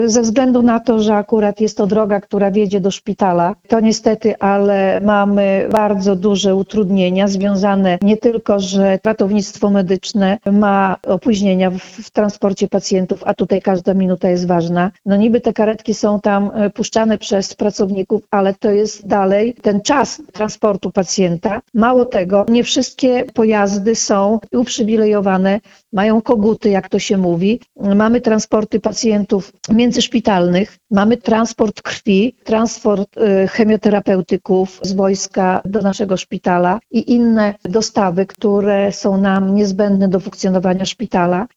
Ze względu na to, że akurat jest to droga, która wiedzie do szpitala, to niestety, ale mamy bardzo duże utrudnienia związane nie tylko, że ratownictwo medyczne ma opóźnienia w transporcie pacjentów, a tutaj każda minuta jest ważna. No niby te karetki są tam puszczane przez pracowników, ale to jest dalej ten czas transportu pacjenta. Mało tego, nie wszystkie pojazdy są uprzywilejowane, mają koguty, jak to się mówi. Mamy transporty pacjentów międzyszpitalnych, mamy transport krwi, transport chemioterapeutyków z wojska do naszego szpitala i inne dostawy, które są nam niezbędne do funkcjonowania szpitala.